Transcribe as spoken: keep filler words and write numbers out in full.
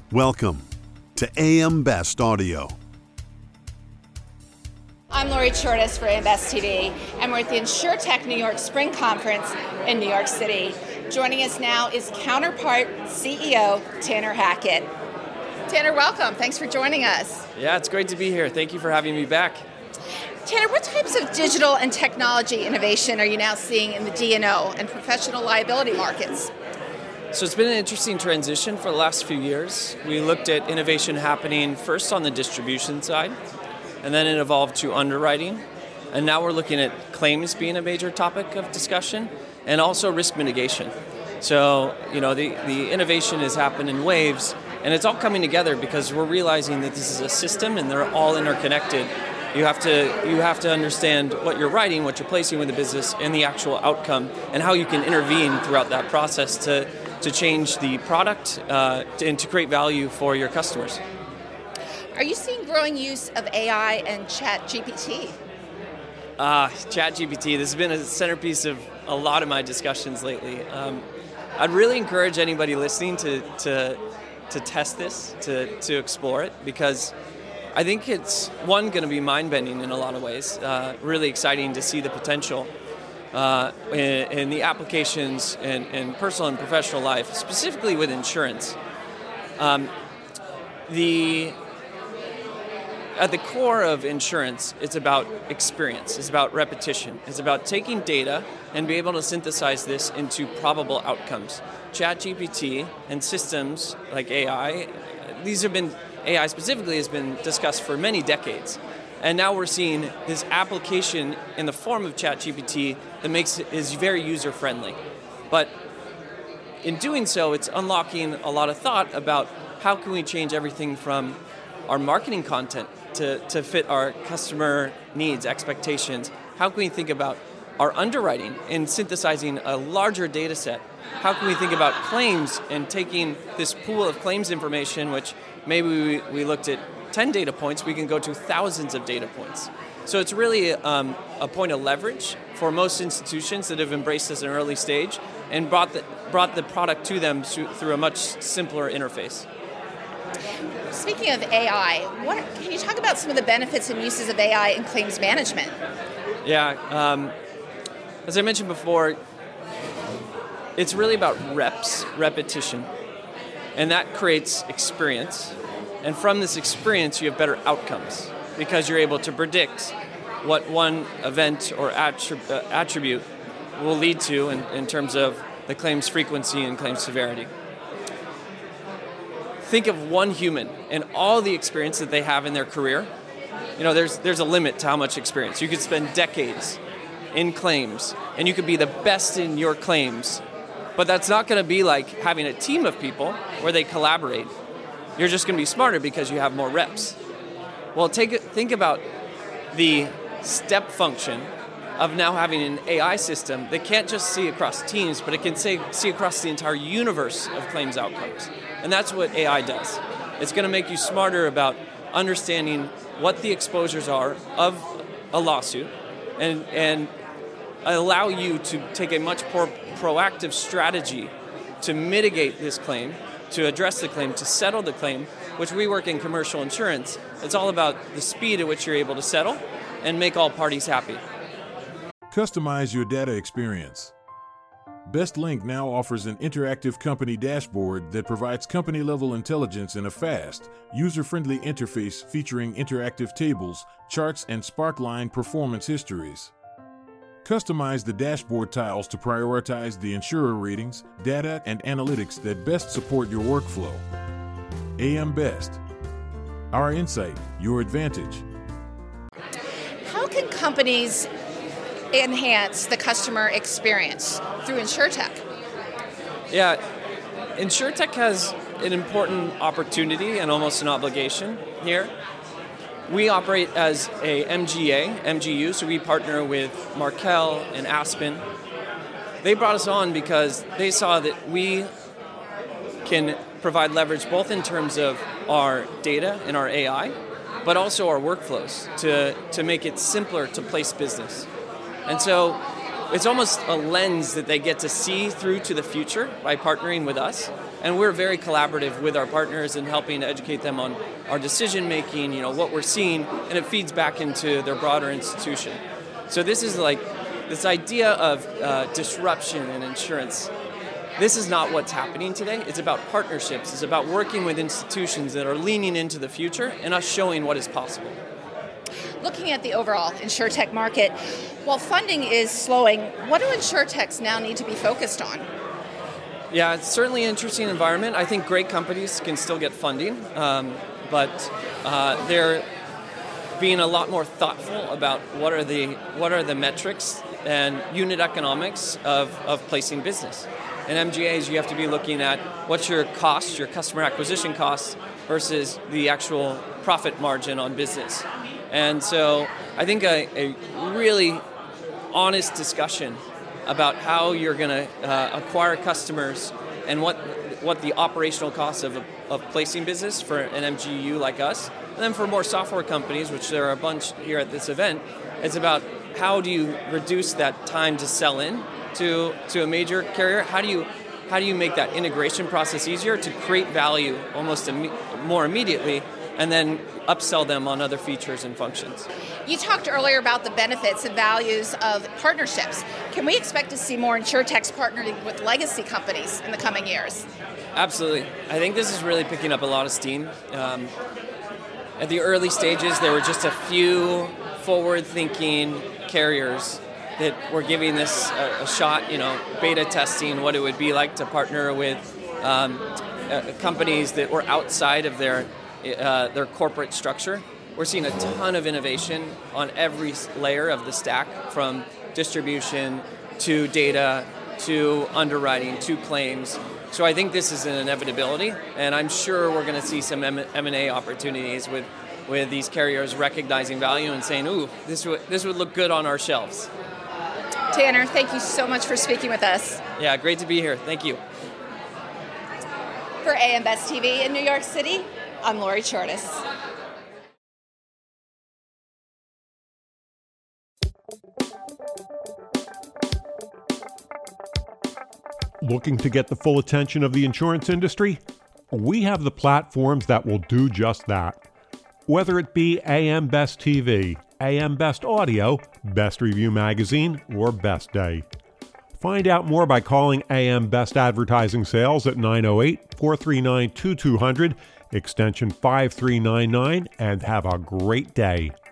Welcome to A M Best Audio. I'm Lori Chortis for A M Best T V, and we're at the InsurTech New York Spring Conference in New York City. Joining us now is Counterpart C E O Tanner Hackett. Tanner, welcome. Thanks for joining us. Yeah, it's great to be here. Thank you for having me back. Tanner, what types of digital and technology innovation are you now seeing in the D and O and professional liability markets? So it's been an interesting transition for the last few years. We looked at innovation happening first on the distribution side, and then it evolved to underwriting. And now we're looking at claims being a major topic of discussion, and also risk mitigation. So, you know, the, the innovation has happened in waves, and it's all coming together because we're realizing that this is a system and they're all interconnected. You have to you have to understand what you're writing, what you're placing with the business, and the actual outcome, and how you can intervene throughout that process to, to change the product uh, to, and to create value for your customers. Are you seeing growing use of A I and Chat G P T? Uh, Chat G P T, this has been a centerpiece of a lot of my discussions lately. Um, I'd really encourage anybody listening to to, to test this, to, to explore it, because I think it's, one, going to be mind-bending in a lot of ways. Uh, really exciting to see the potential uh, in, in the applications in, in personal and professional life, specifically with insurance. Um, the At the core of insurance, it's about experience, it's about repetition, it's about taking data and be able to synthesize this into probable outcomes. Chat G P T and systems like A I, these have been, A I specifically has been discussed for many decades. And now we're seeing this application in the form of Chat G P T that makes it is very user-friendly. But in doing so, it's unlocking a lot of thought about how can we change everything from our marketing content to, to fit our customer needs, expectations. How can we think about our underwriting and synthesizing a larger data set? How can we think about claims and taking this pool of claims information, which maybe we, we looked at ten data points, we can go to thousands of data points. So it's really um, a point of leverage for most institutions that have embraced this in an early stage and brought the, brought the product to them through a much simpler interface. Speaking of A I, what, can you talk about some of the benefits and uses of A I in claims management? Yeah, um, as I mentioned before, it's really about reps, repetition, and that creates experience. And from this experience, you have better outcomes because you're able to predict what one event or attrib- uh, attribute will lead to in, in terms of the claims frequency and claims severity. Think of one human and all the experience that they have in their career. You know, there's there's a limit to how much experience. You could spend decades in claims, and you could be the best in your claims, but that's not going to be like having a team of people where they collaborate. You're just going to be smarter because you have more reps. Well, take it, think about the step function of now having an A I system that can't just see across teams, but it can say, see across the entire universe of claims outcomes. And that's what A I does. It's going to make you smarter about understanding what the exposures are of a lawsuit and, and allow you to take a much more proactive strategy to mitigate this claim, to address the claim, to settle the claim, which we work in commercial insurance. It's all about the speed at which you're able to settle and make all parties happy. Customize your data experience. BestLink now offers an interactive company dashboard that provides company-level intelligence in a fast, user-friendly interface featuring interactive tables, charts, and Sparkline performance histories. Customize the dashboard tiles to prioritize the insurer ratings, data, and analytics that best support your workflow. A M Best. Our insight, your advantage. How can companies enhance the customer experience through InsurTech? Yeah, InsurTech has an important opportunity and almost an obligation here. We operate as a M G A, M G U, so we partner with Markel and Aspen. They brought us on because they saw that we can provide leverage both in terms of our data and our A I, but also our workflows to, to make it simpler to place business. And so it's almost a lens that they get to see through to the future by partnering with us. And we're very collaborative with our partners in helping to educate them on our decision making, you know, what we're seeing, and it feeds back into their broader institution. So this is like this idea of uh, disruption in insurance. This is not what's happening today. It's about partnerships. It's about working with institutions that are leaning into the future and us showing what is possible. Looking at the overall InsurTech market, while funding is slowing, what do InsurTechs now need to be focused on? Yeah, it's certainly an interesting environment. I think great companies can still get funding, um, but uh, they're being a lot more thoughtful about what are the what are the metrics and unit economics of, of placing business. In M G As, you have to be looking at what's your cost, your customer acquisition costs, versus the actual profit margin on business. And so I think a, a really honest discussion about how you're going to uh, acquire customers and what what the operational costs of, of placing business for an M G U like us. And then for more software companies, which there are a bunch here at this event, it's about how do you reduce that time to sell in to, to a major carrier? How do you how do you make that integration process easier to create value almost im- more immediately, and then upsell them on other features and functions? You talked earlier about the benefits and values of partnerships. Can we expect to see more InsurTechs partnering with legacy companies in the coming years? Absolutely. I think this is really picking up a lot of steam. Um, at the early stages, there were just a few forward-thinking carriers that were giving this a, a shot, you know, beta testing what it would be like to partner with um, uh, companies that were outside of their uh, their corporate structure. We're seeing a ton of innovation on every layer of the stack, from distribution to data to underwriting to claims. So I think this is an inevitability, and I'm sure we're going to see some M and A opportunities with, with these carriers recognizing value and saying, ooh, this would, this would look good on our shelves. Tanner, thank you so much for speaking with us. Yeah, great to be here. Thank you. For A M Best T V in New York City, I'm Lori Chortis. Looking to get the full attention of the insurance industry? We have the platforms that will do just that. Whether it be A M Best T V, A M Best Audio, Best Review Magazine, or Best Day. Find out more by calling A M Best Advertising Sales at nine oh eight, four three nine, two two zero zero, extension five three nine nine, and have a great day.